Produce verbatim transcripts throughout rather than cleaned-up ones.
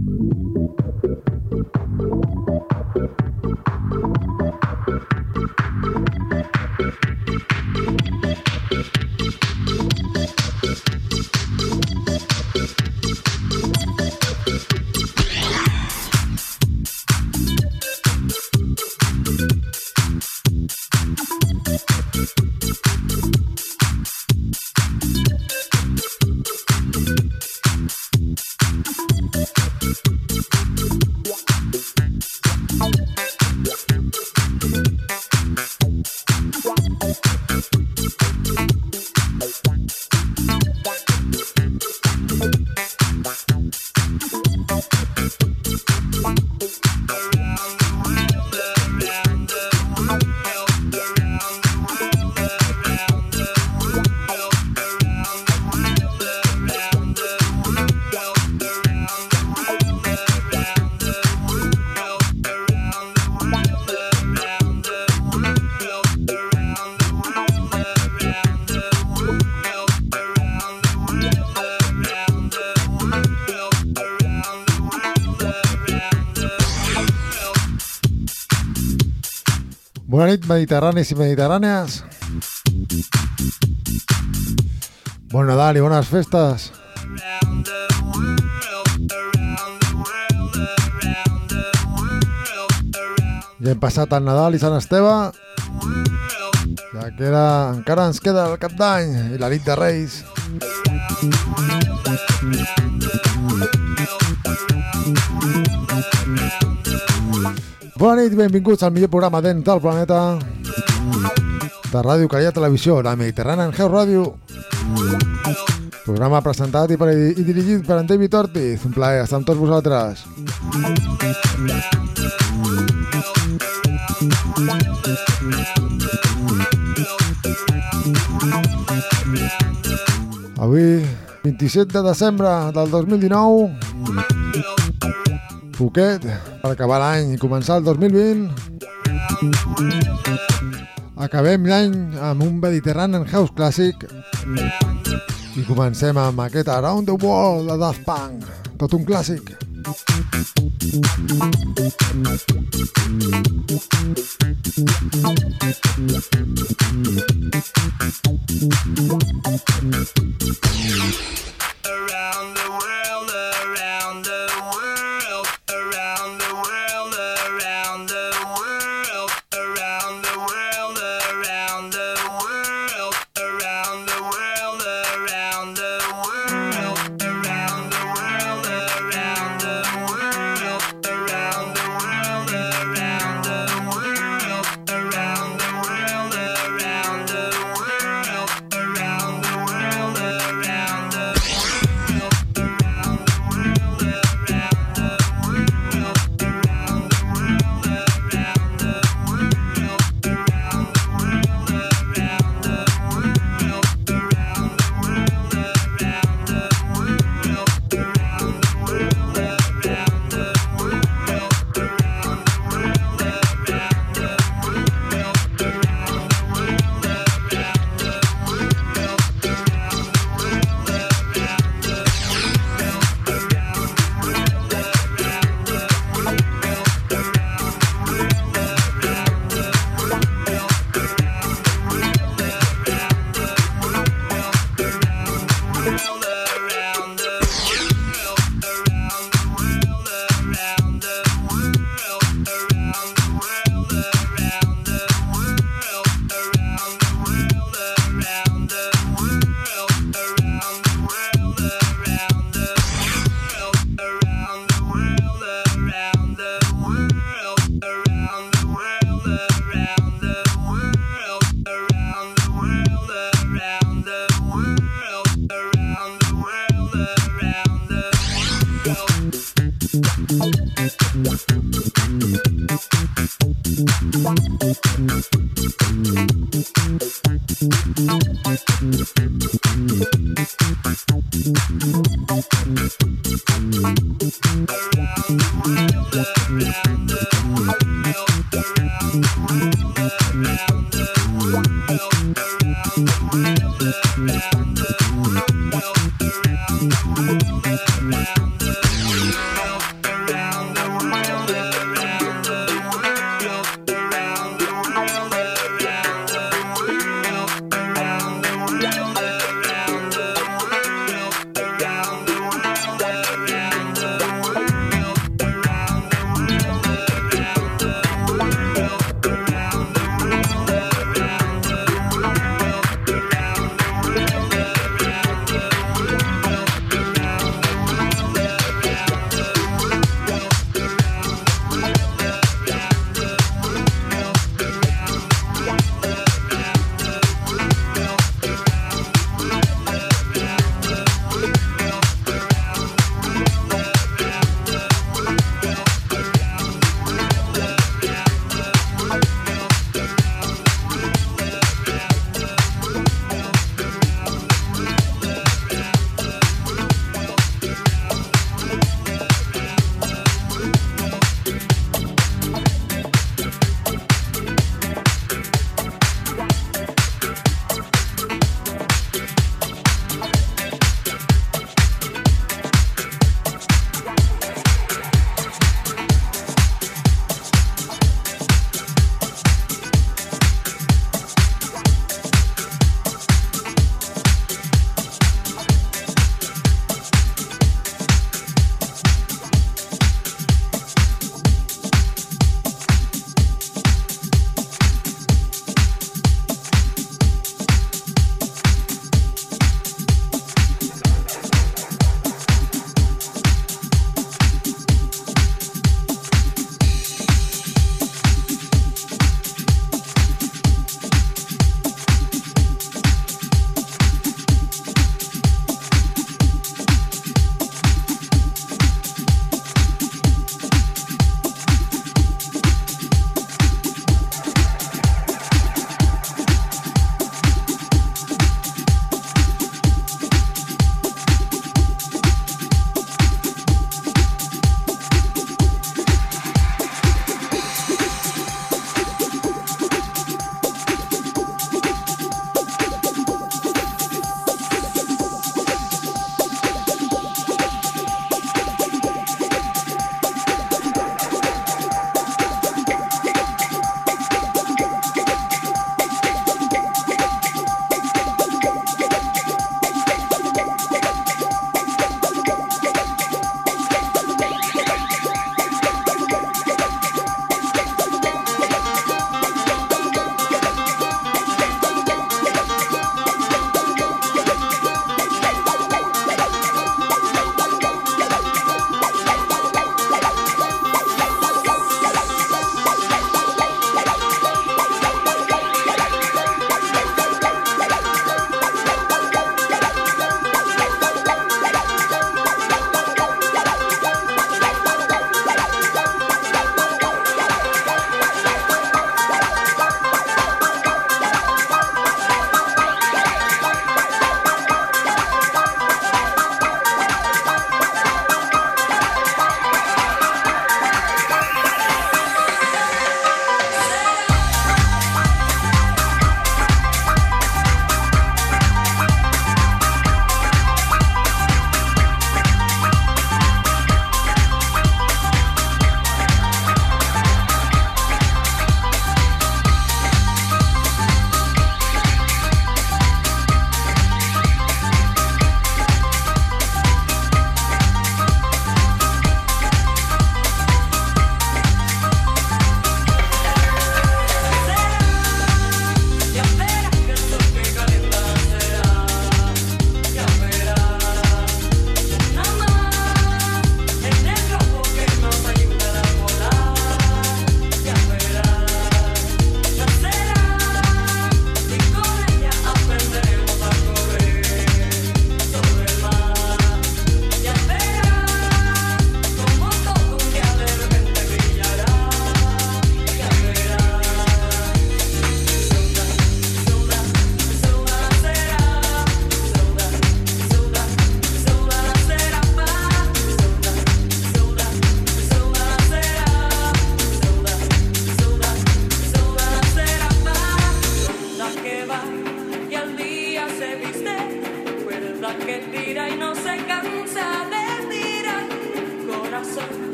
Bona nit, mediterranis i mediterrànies. Bon Nadal i bones festes. Ja hem passat el Nadal i Sant Esteve. Ja queda, encara ens queda el Cap d'Any i la nit de Reis. Bona nit i benvinguts al millor programa dents del planeta de Ràdio Calia Televisió, la Mediterranean House Radio. Programa presentat i, per, i dirigit per en David Ortiz. Un plaer estar amb tots vosaltres. Avui, vint-i-set de desembre del dos mil dinou, poquet per acabar l'any i començar el dos mil vint. Acabem l'any amb un Mediterranean House clàssic i comencem amb aquest Around the World de Daft Punk, tot un clàssic. Around the world, around the world, around the world, around the world, around the world, around the world, around the world, around the world, around the world, around the world, around the world, around the world, around the world, around the world, around the world, around the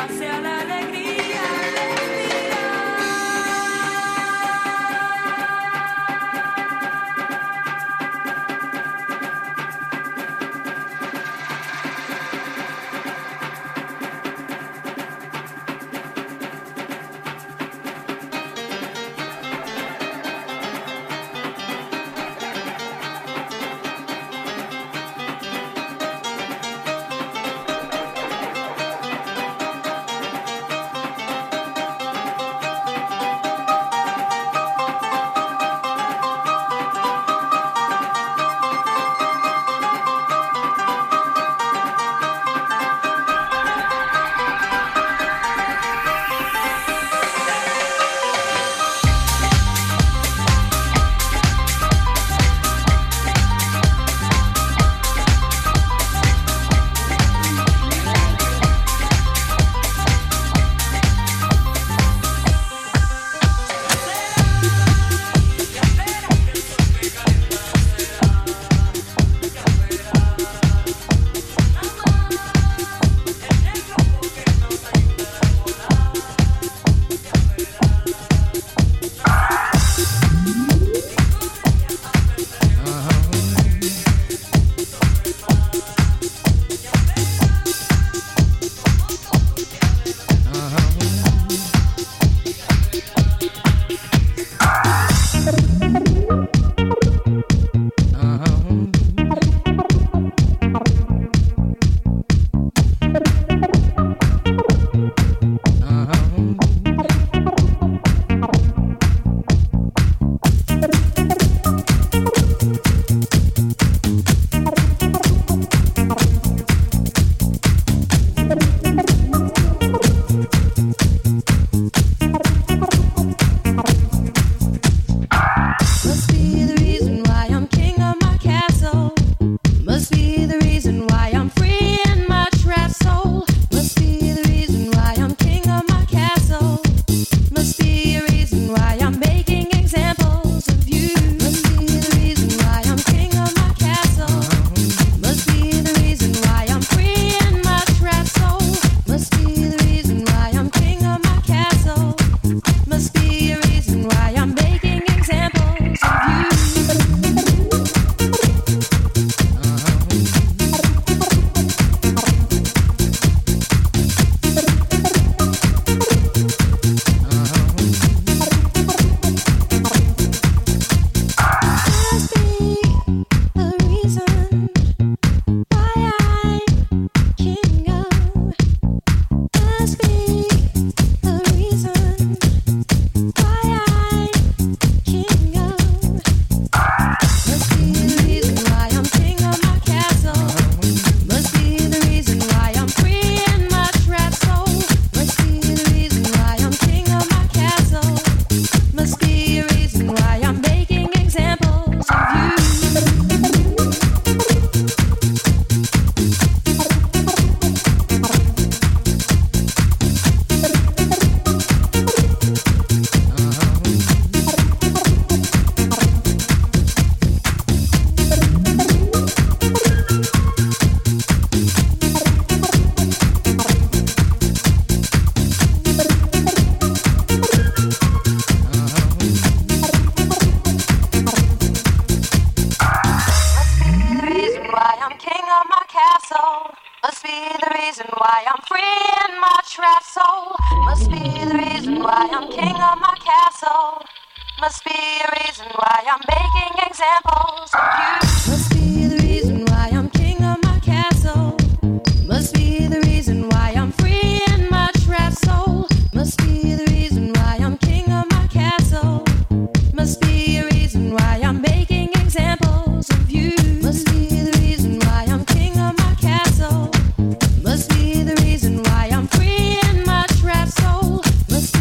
Must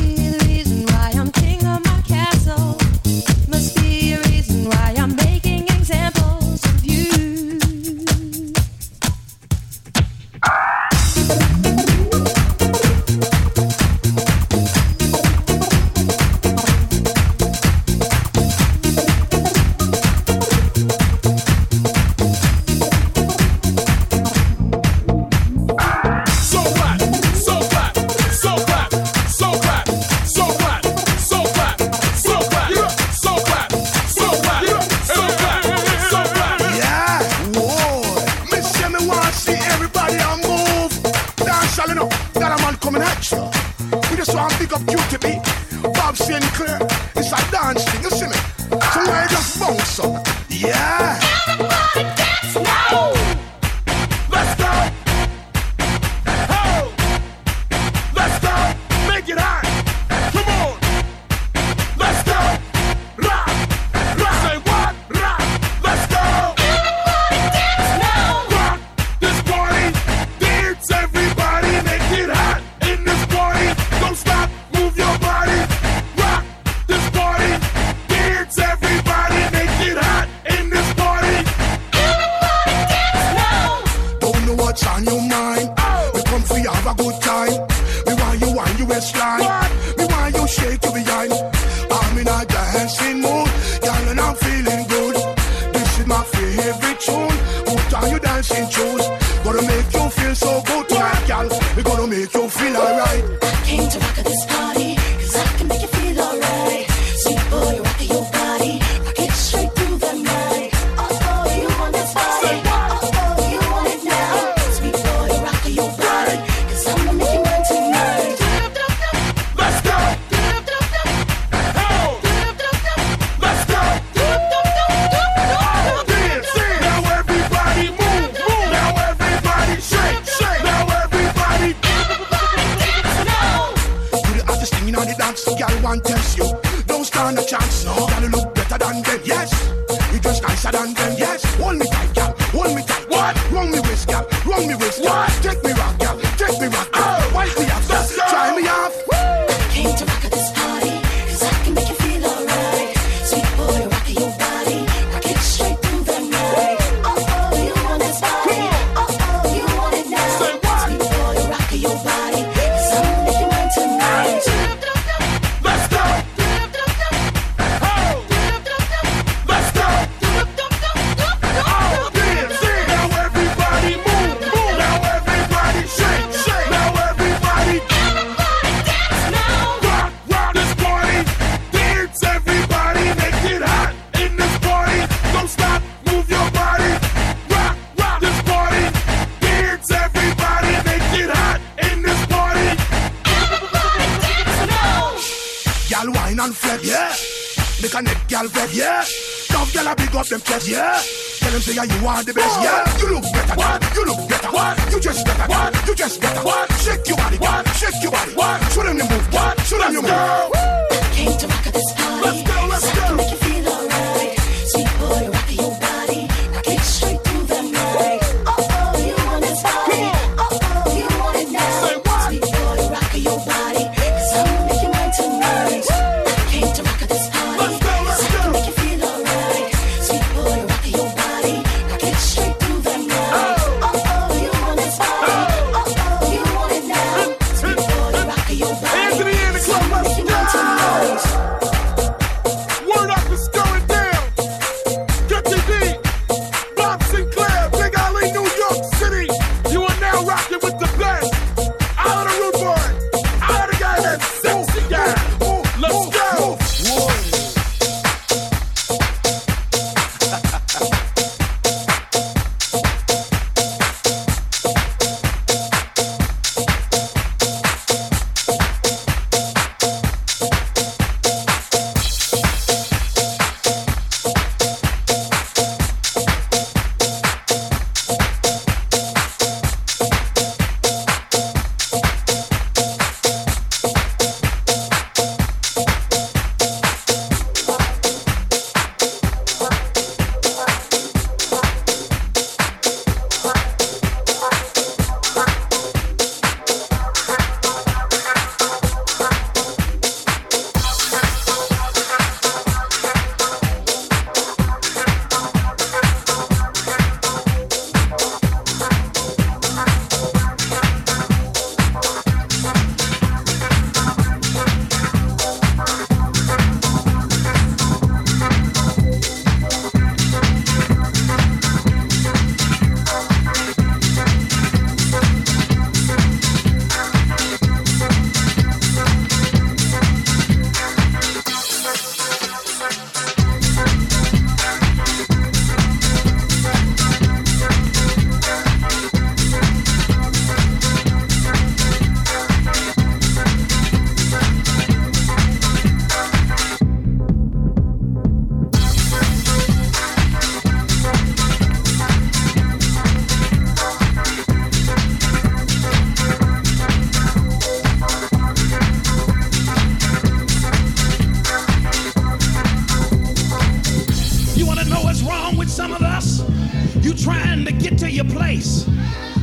want to see everybody on move. Dance all enough, that a man coming at you. We just want to pick up Q T B, Bob Sinclair. It's a dance thing, you see me? So I just bounce up. Yeah. Everybody dance now. Let's go. Oh. Let's go. Make it hot. Come on. Let's go. Rock. Rock. Say what? Rock. Let's go. Everybody dance now. Rock this party. Dance everybody. Make it hot in this party. Don't stop. Move your body. Rock this party. Dance everybody. Make it hot in this party. Everybody dance now. Don't know what's on your mind. We come for you have a good time. We want you on your waistline. We want you shake your behind. I'm in a dancing mood, girl, and I'm feeling good. This is my favorite tune. Put on your dancing shoes. Gonna make you feel so good tonight, girl. We gonna make you feel alright. I came to rock at this party, cause I can make you feel alright. Sweet boy, rock your body, rock it straight through the night. Oh, oh, you want this body, oh, oh, you want it now. Sweet boy, rock your body, cause I'm gonna make you mine tonight. Let's go. Oh. Let's go. Dance, dance. Now everybody move, move. Now everybody shake, shake. Now everybody Dance now. You the hottest thing in all the dance, girl want test you. Don't stand a chance, no. Girl you look better than them, yes. You dress nicer than them, yes. Hold me tight, girl, hold me tight. What? Run me waist, girl, run me waist, girl. Take me rock, girl, take me rock, girl. Wipe me off, let's go. Try me off. I came to rock at this party, cause I can make you feel alright. Sweet boy, rock your body, rock it straight through the night. Oh, oh, you want this body, oh, oh, you want it now. Say what? Sweet boy, rock your body, cause I'm gonna make you mine tonight. Let's go. Oh. Let's go. Oh, dance, dance. Now everybody move, move. Now everybody shake, shake. Now everybody Everybody dance now. rock, rock this party. Dance everybody, make it hot in this party. Don't stop, move your body. Rock, rock this party. Dance everybody, make it hot in this party. Everybody dance now. Y'all wine and flex, yeah. Make a neck, y'all vex, yeah. Tough y'all a big up them chest, yeah. Tell them say yeah, you are the best, yeah. You look better, what? You look better, what? You just better, what? You just better, what? Shake your body, what? Shake your body, what? Show them the move, what? Show them the move. I came to rock at this party, Let's go, let's cause I can go. make you feel alright. Sweet boy, rock your body, rock it straight through the night. Oh, oh, you want this body, oh, oh, you want it now. Say what? Sweet boy, rock your body, cause I'm gonna make you mine tonight. I came to rock at this party, Let's go, let's cause I can go. make you feel alright. Sweet boy, rock your body, rock it straight through the night. Oh, oh, you want this body, oh, oh, you want it now. Sweet boy, rock your body, Anthony in the cause I'm club, gonna make you mine let's go. tonight.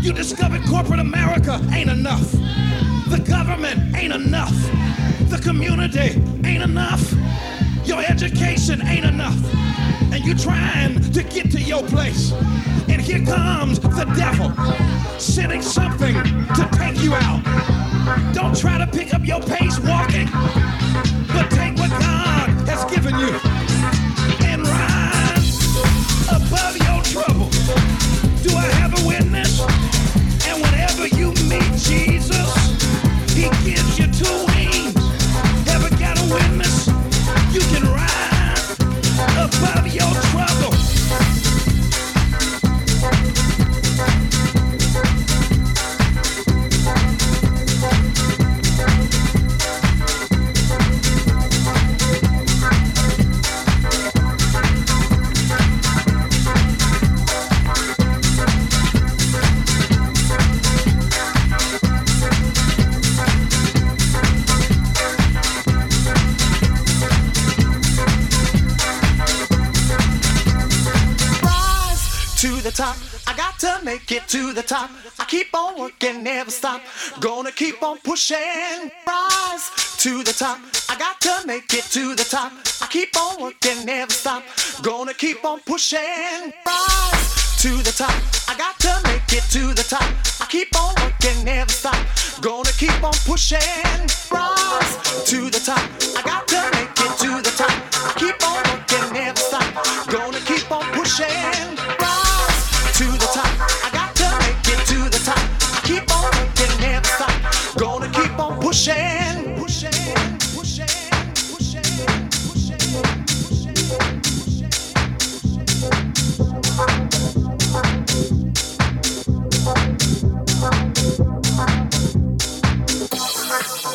You discovered corporate America ain't enough. The government ain't enough. The community ain't enough. Your education ain't enough. And you're trying to get to your place. And here comes the devil, sending something to take you out. Don't try to pick up your pace walking, but take what God has given you and rise above your trouble. Do I have a witness? And whenever you meet Jesus, he gives you two wings. Ever got a witness? You can rise above your trouble. Top. I got to make it to the top. I keep on working, never stop. Gonna keep on pushing, rise to the top. I got to make it to the top. I keep on working, never stop. Gonna keep on pushing, rise to the top. I got to make it to the top. I keep on working, never stop. Gonna keep on pushing, rise to the top. I got to make it to the top. I keep on working, never stop. Gonna keep on pushing, rise to the top. I got to make it to the top. I keep on working, never stop. Gonna keep on pushing, pushing, pushing, pushing, pushing.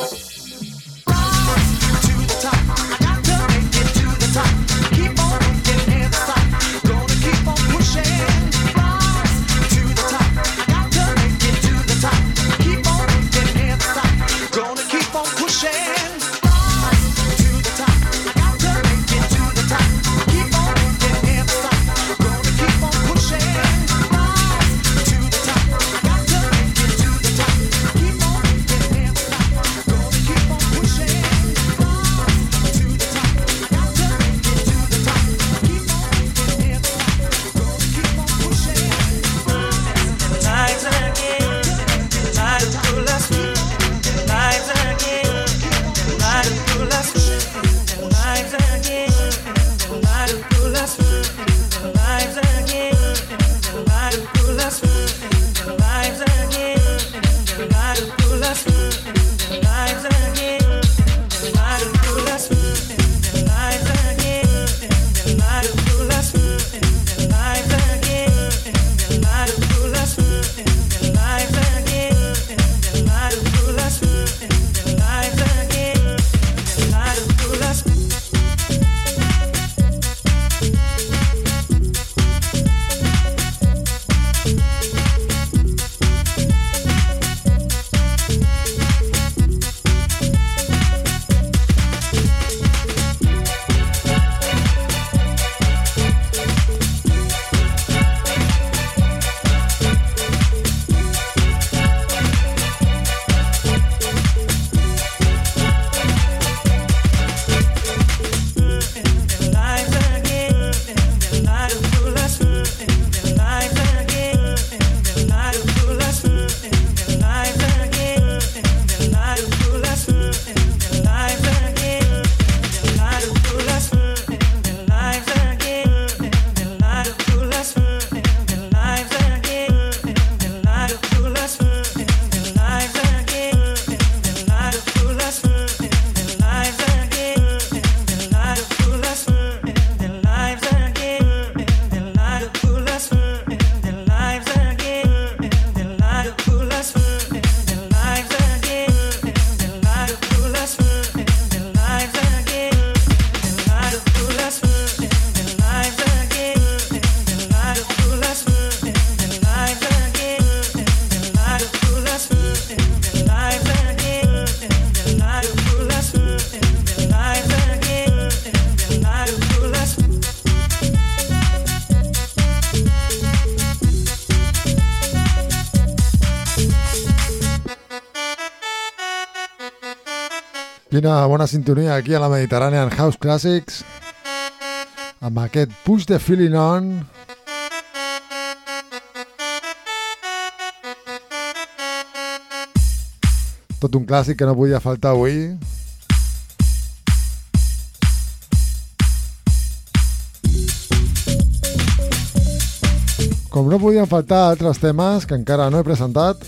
Quina bona sintonia aquí a la Mediterranean House Classics amb aquest Push the Feeling On. Tot un clàssic que no podia faltar avui. Com no podien faltar altres temes que encara no he presentat.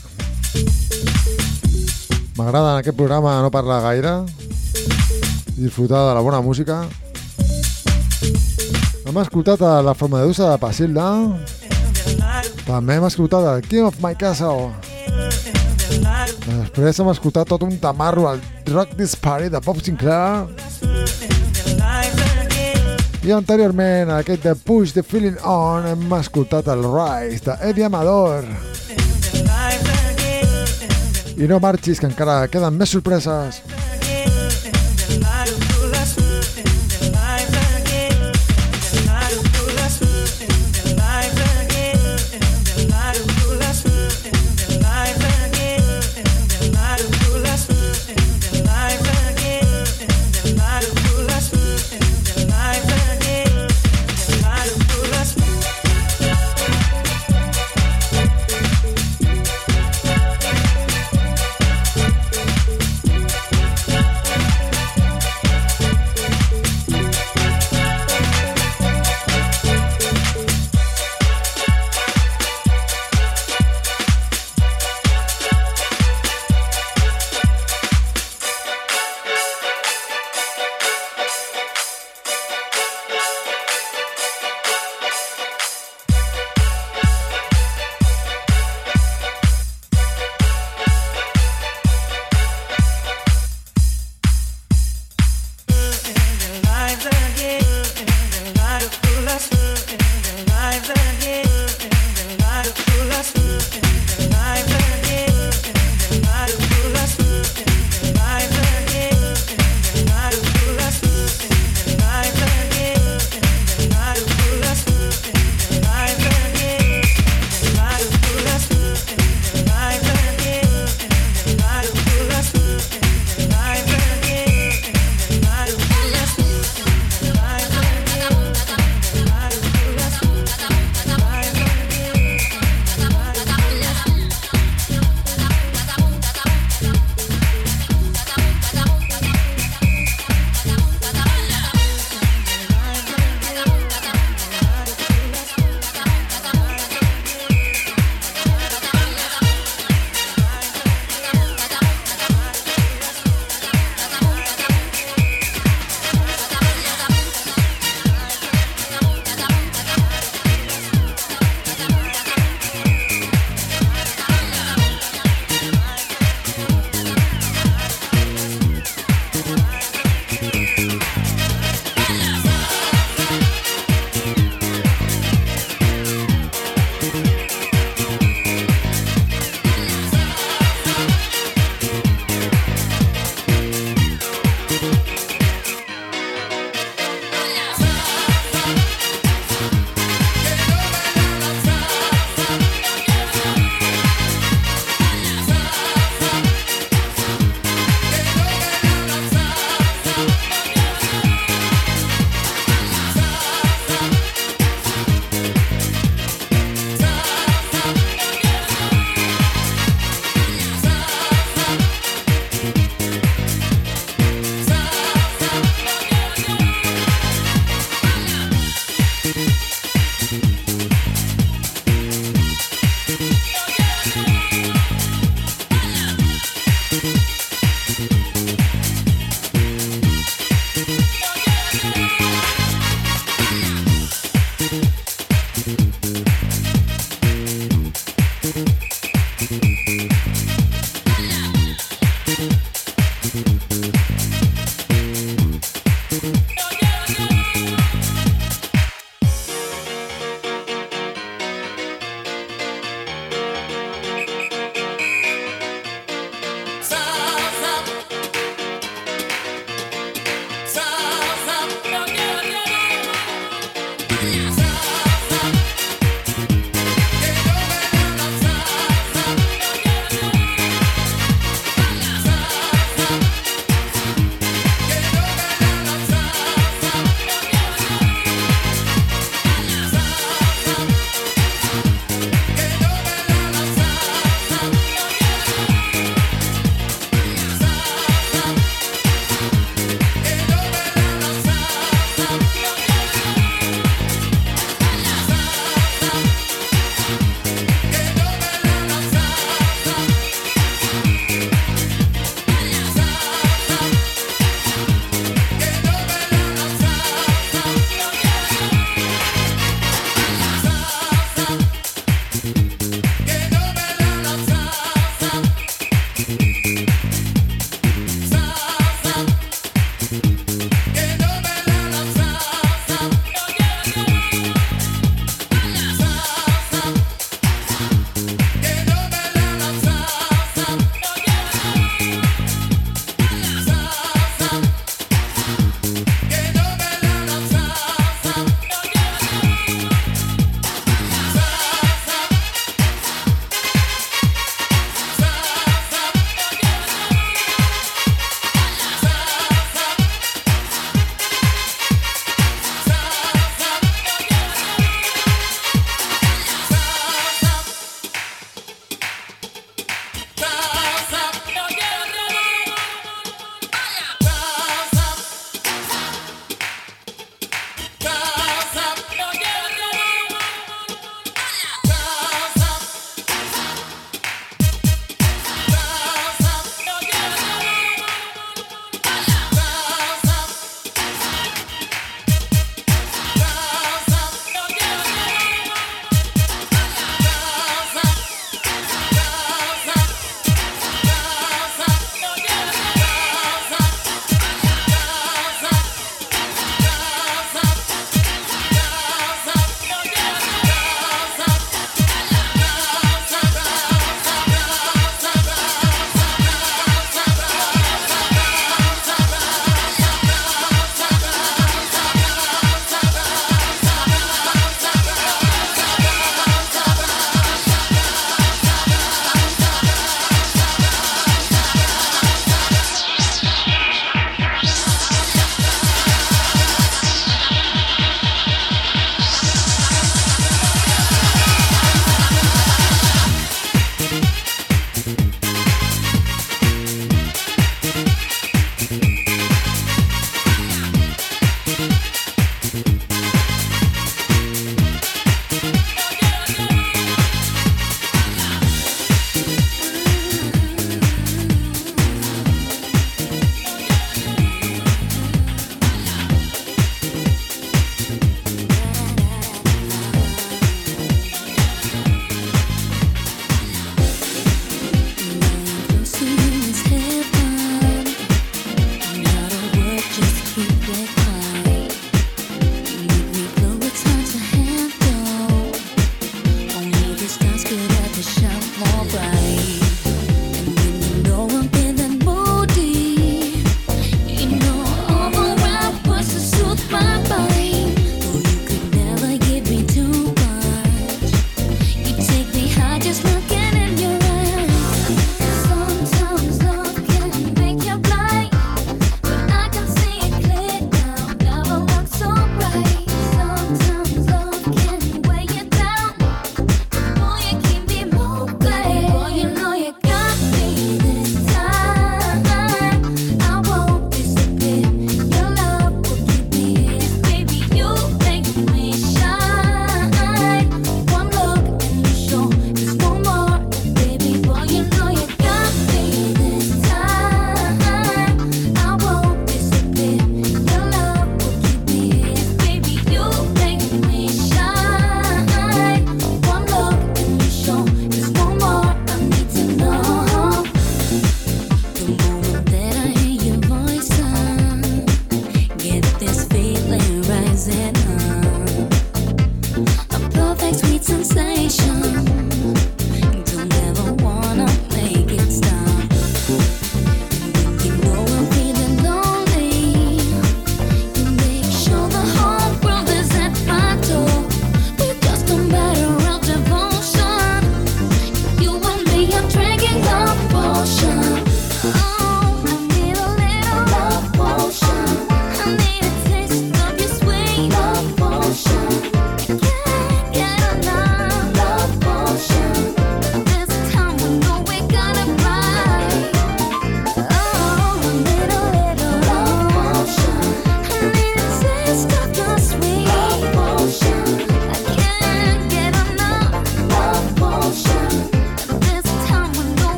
M'agrada en aquest programa no parlar gaire, disfrutar de la bona música. Hem escoltat a la Formadedusa de Pasilda. També hem escoltat el King of My Castle. Després hem escoltat tot un tamarro al Rock This Party de Bob Sinclair. I anteriorment, aquest de Push the Feeling On, hem escoltat el Rise de Eddie Amador. I no marxis, que encara queden més sorpreses.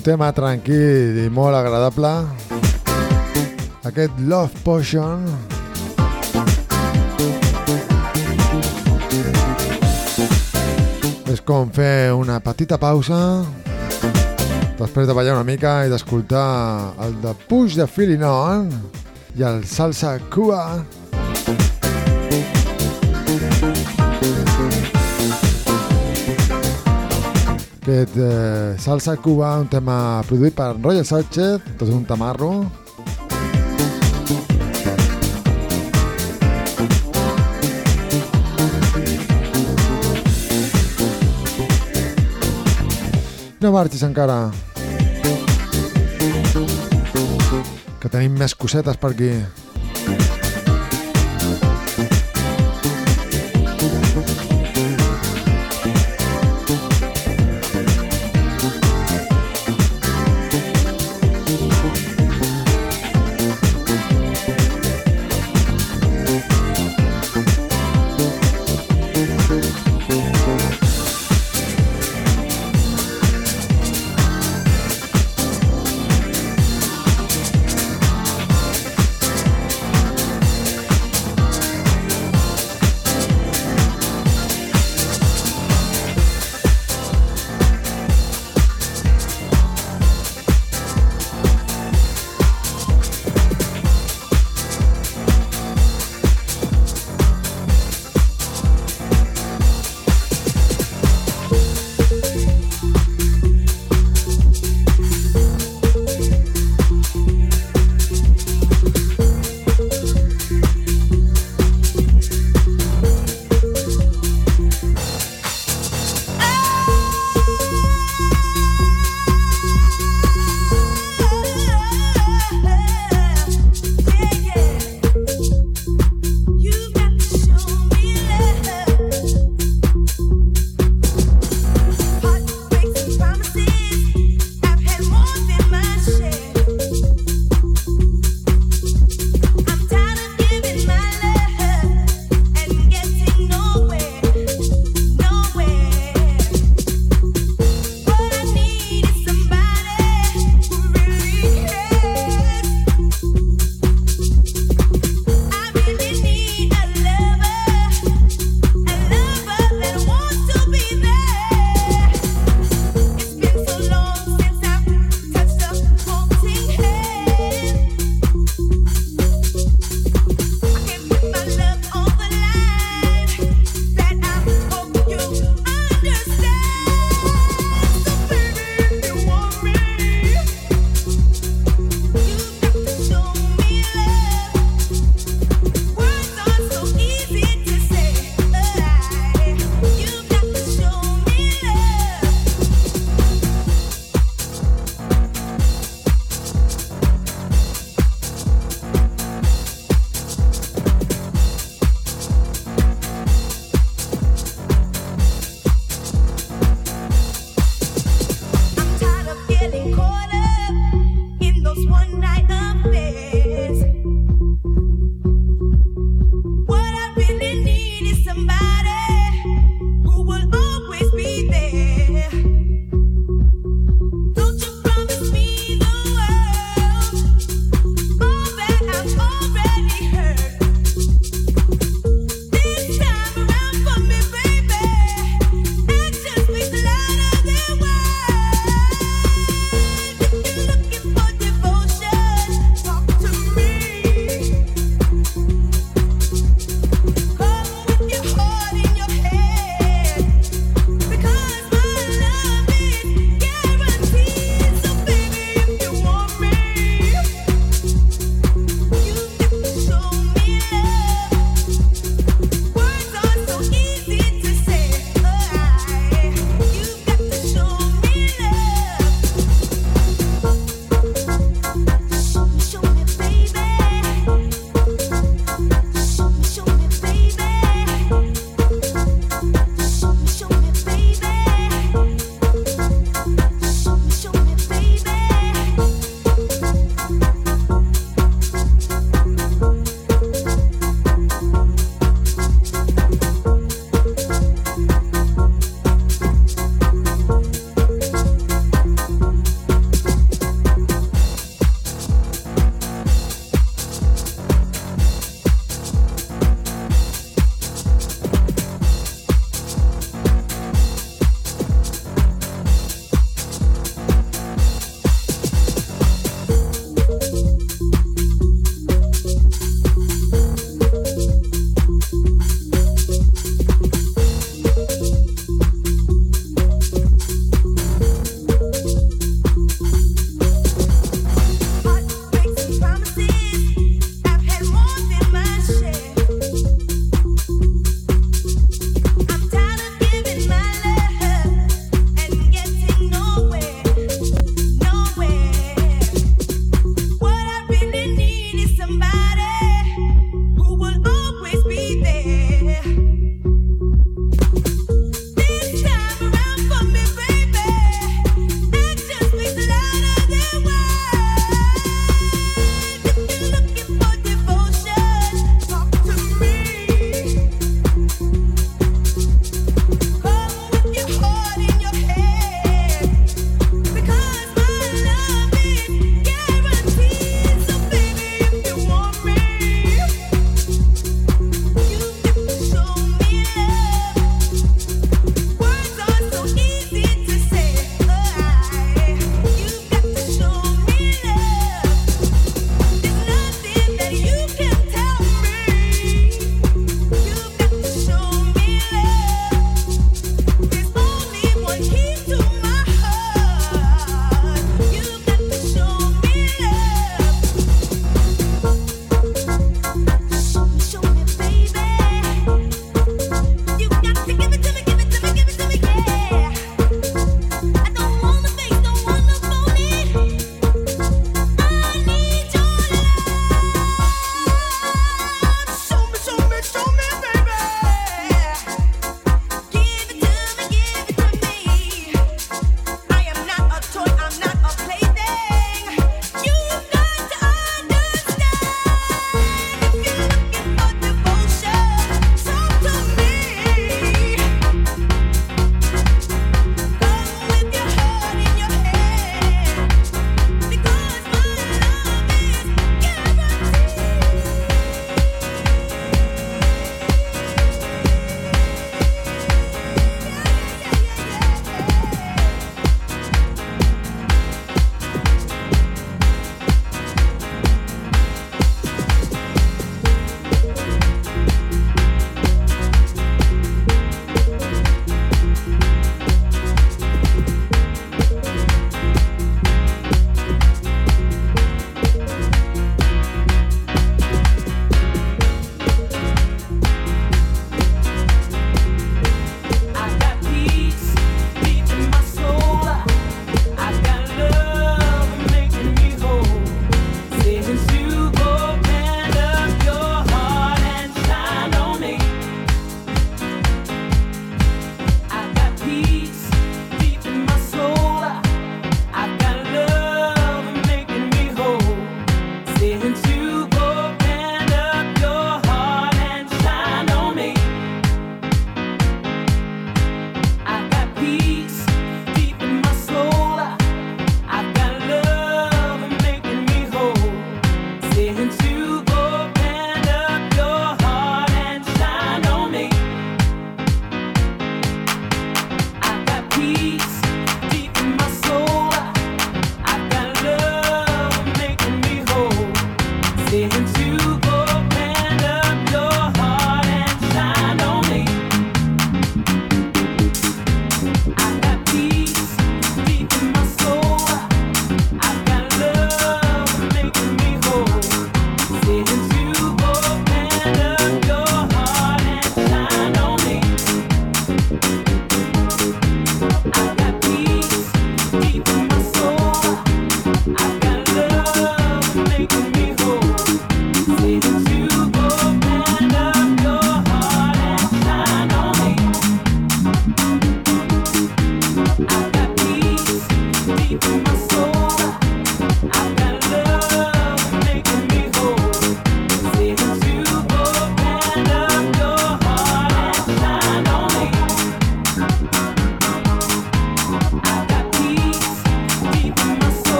un tema tranquil i molt agradable. Aquest Love Potion. És com fer una petita pausa després de ballar una mica i d'escoltar el de Push the Feeling On i el Salsa Cuba. Aquest eh, Salsa Cuba, un tema produït per Roger Sánchez, tot un tamarro. No marxis encara, que tenim més cosetes per aquí.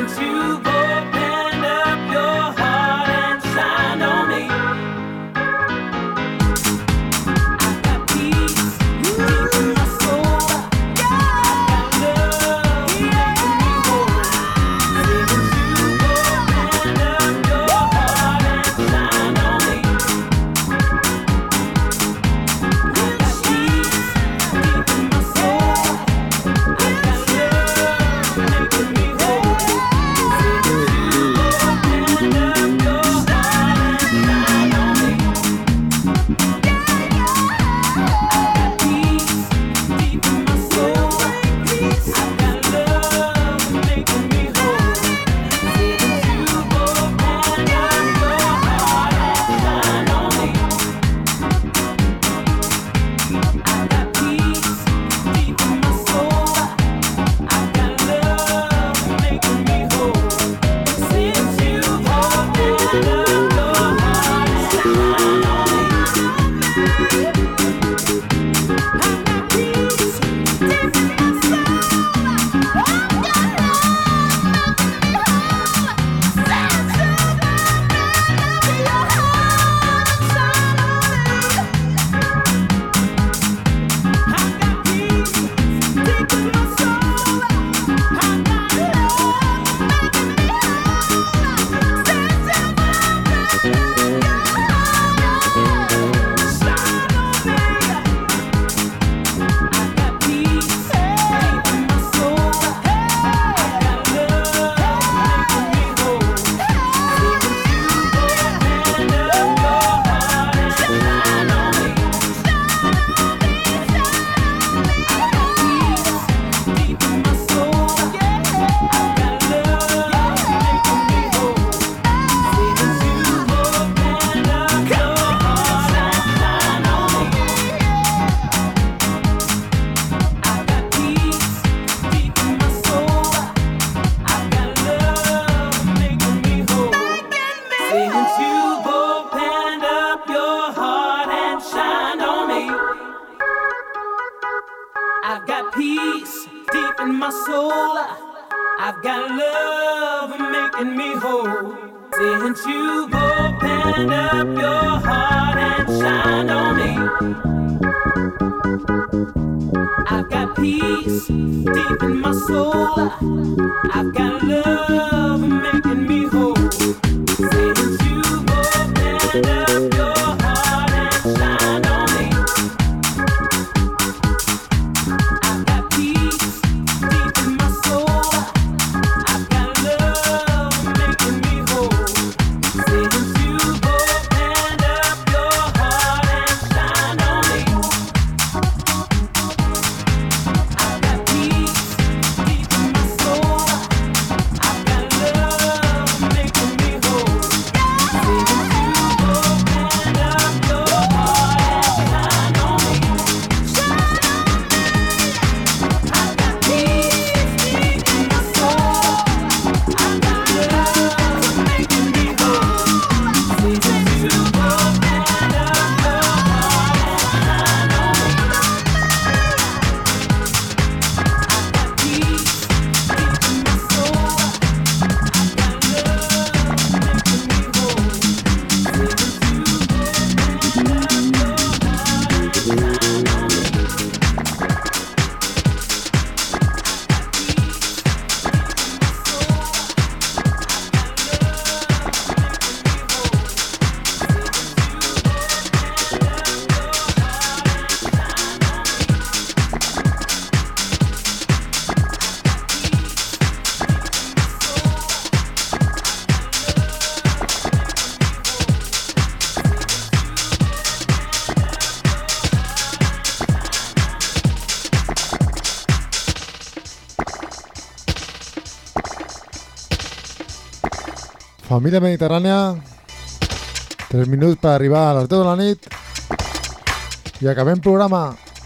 Família Mediterrània, tres minuts per arribar a les deu de la nit i acabem programa.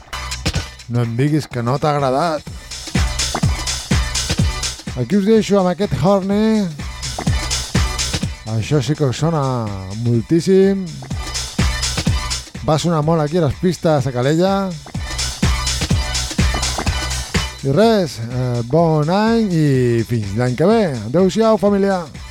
No em diguis que no t'ha agradat. Aquí us deixo amb aquest Horny. Això sí que us sona moltíssim. Va sonar molt aquí a les pistes a Calella. I res, eh, bon any i fins l'any que ve. Adéu-siau, família.